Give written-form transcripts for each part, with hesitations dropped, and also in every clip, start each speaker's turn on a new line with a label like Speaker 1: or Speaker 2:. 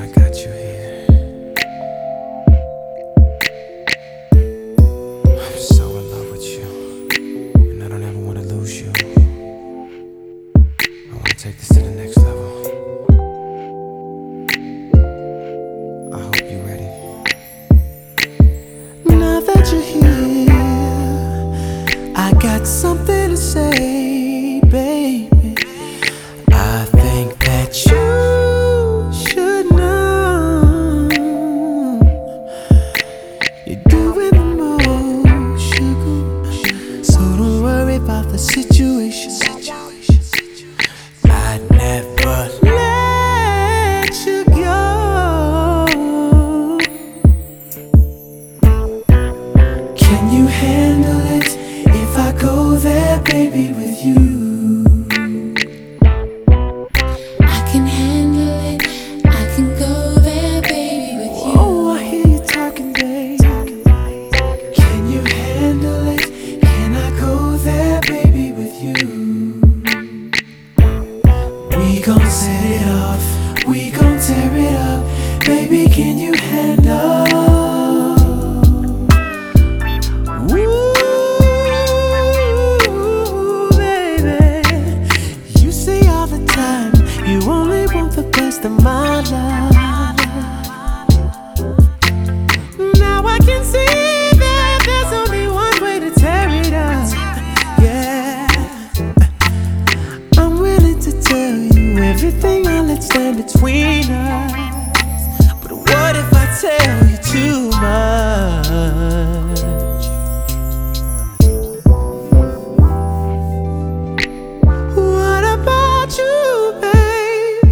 Speaker 1: I got you here. I'm so in love with you, and I don't ever want to lose you. I want to take this to the next level. I hope you're ready.
Speaker 2: Now that you're here, I got something to say, baby. I think that you should know you're doing the most, sugar. So don't worry about the situation. I'd never let you go. Can you handle it if I go there, baby, with you?
Speaker 3: I can handle it, I can go there, baby, with you.
Speaker 2: Oh, I hear you talking, babe. Can you handle it? Can I go there, baby, with you? We gon' set it off, we gon' tear it up. Baby, can you handle? Ooh, baby, you say all the time you only want the best of my love. Now I can see that there's only one way to tear it up. Yeah, I'm willing to tell you everything I let stand between us. But what if I tell you too much? What about you, babe?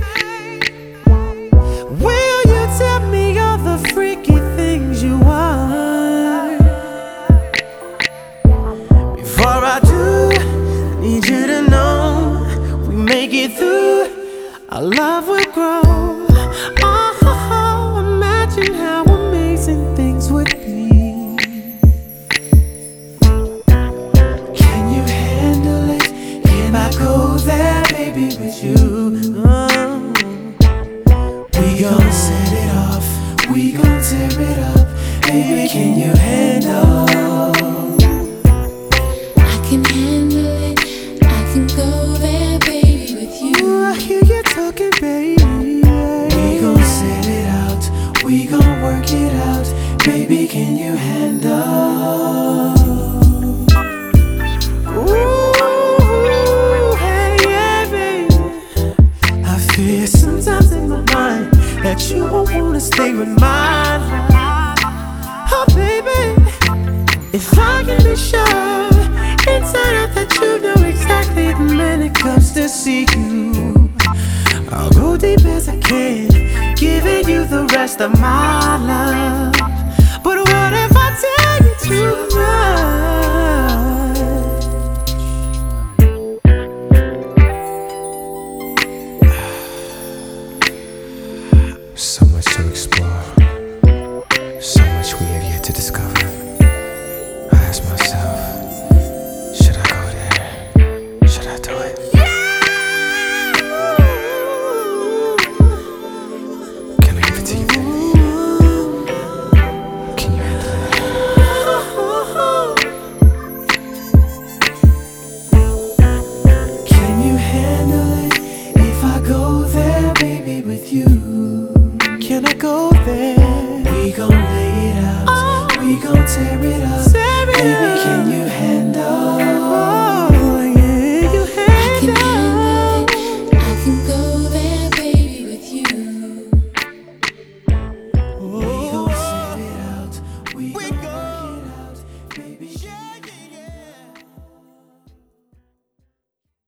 Speaker 2: Will you tell me all the freaky things you are? Before I do, need you to know we make it through, our love will grow. Oh, imagine how amazing things would be. Can you handle it? Can I go there, baby, with you? We gon' set it off, we gon' tear it up. Baby, can you handle?
Speaker 3: I can handle it, I can go there, baby, with you.
Speaker 2: Ooh, I hear you talking, baby. We gon' set it out, we gon' work it out. Baby, can you handle? Ooh, hey, yeah, baby. I fear sometimes in my mind that you won't wanna stay with my life. Oh, baby, if I can be sure inside out that you know exactly the man that comes to see you, I'll go deep as I can, giving you the rest of my love. But what if I tell you too much?
Speaker 1: So much to explore, so much we have yet to discover. I ask myself, should I go there? Should I do it? Can I give it to you, baby? Can you handle it?
Speaker 2: Can you handle it if I go there, baby, with you? Can I go there? We gon' lay it out, we gon' tear it up. Baby, can you